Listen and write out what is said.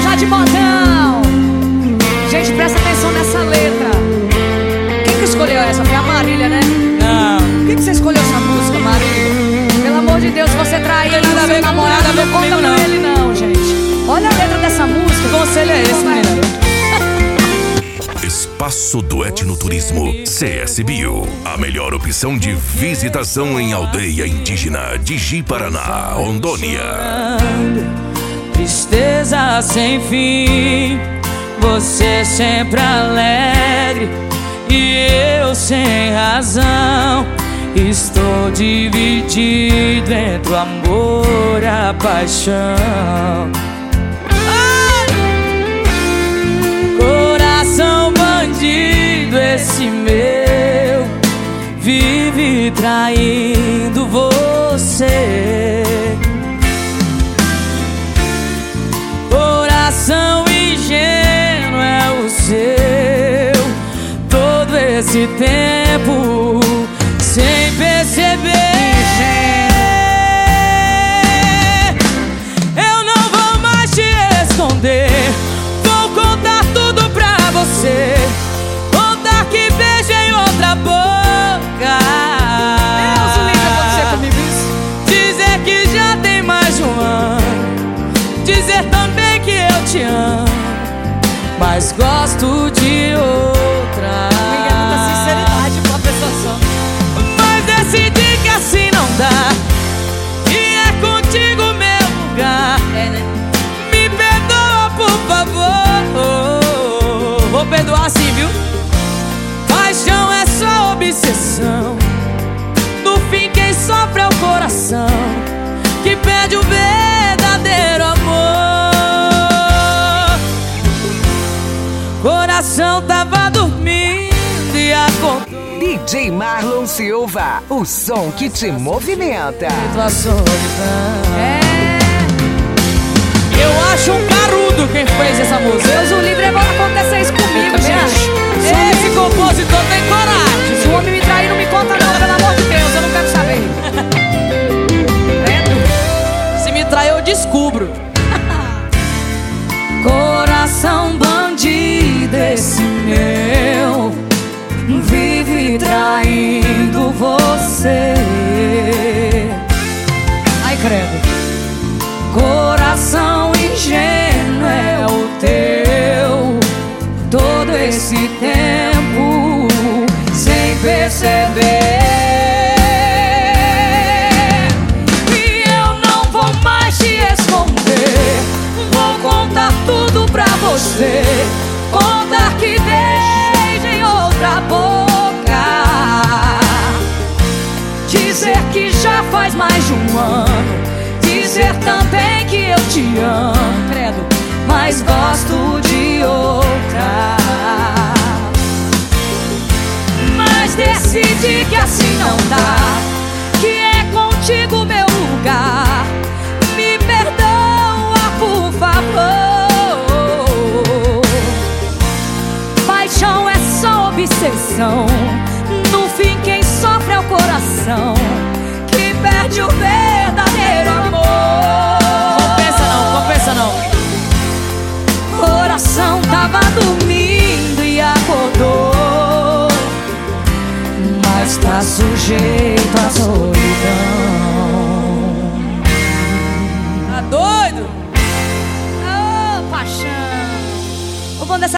Vamos lá de modão. Gente, presta atenção nessa letra. Quem que escolheu essa? Foi a Marília, né? Não. Por que você escolheu essa música, Marília? Pelo amor de Deus, se você trair o seu namorado, não conta com ele não, gente. Olha a letra dessa música. Que conselho é esse, menina? Espaço do Etnoturismo CSBio, a melhor opção de visitação em aldeia indígena de Ji-Paraná, Rondônia. Tristeza sem fim, você sempre alegre e eu sem razão. Estou dividido entre o amor e a paixão. Coração bandido, esse meu vive traindo você. Coração ingênuo é o seu, todo esse tempo sem perceber. Eu não vou mais te esconder, vou contar tudo pra você. Contar que beijei outra boca. Deus o livre acontecer comigo isso. Dizer que já tem mais de um ano. Dizer também que eu te amo, mas gosto de outra. Ninguém muita sinceridade pra pessoa só. Decidi que assim não dá, e é contigo meu lugar. É, né? Me perdoa, por favor. Vou perdoar sim, viu? Paixão é só obsessão. No fim quem sofre é o coração, que perde o verdadeiro amor. Coração tava dormindo e acordou. DJ Marlon Silva, o som que te movimenta. Tua solidão. É. Eu acho um carudo quem fez essa música. Deus o livre, agora acontecer isso comigo, gente. Esse compositor tem coragem. Se o homem me trair, não me conta não, pelo amor de Deus, eu não quero saber. Se me trair, eu descubro. Coração bandido, esse meu vive traindo você. Ai, credo. Coração ingênuo é o teu, todo esse tempo sem perceber. E eu não vou mais te esconder, vou contar tudo pra você. Contar que beijo em outra boca, dizer que já faz mais de um ano, dizer também que eu te amo, credo, mas gosto de outra. Mas decidi que assim não dá, que é contigo meu lugar. Me perdoa, por favor. Paixão é só obsessão, no fim quem sofre é o coração, que perde o verdadeiro amor. Compensa não. Coração tava dormindo e acordou, mas tá sujeito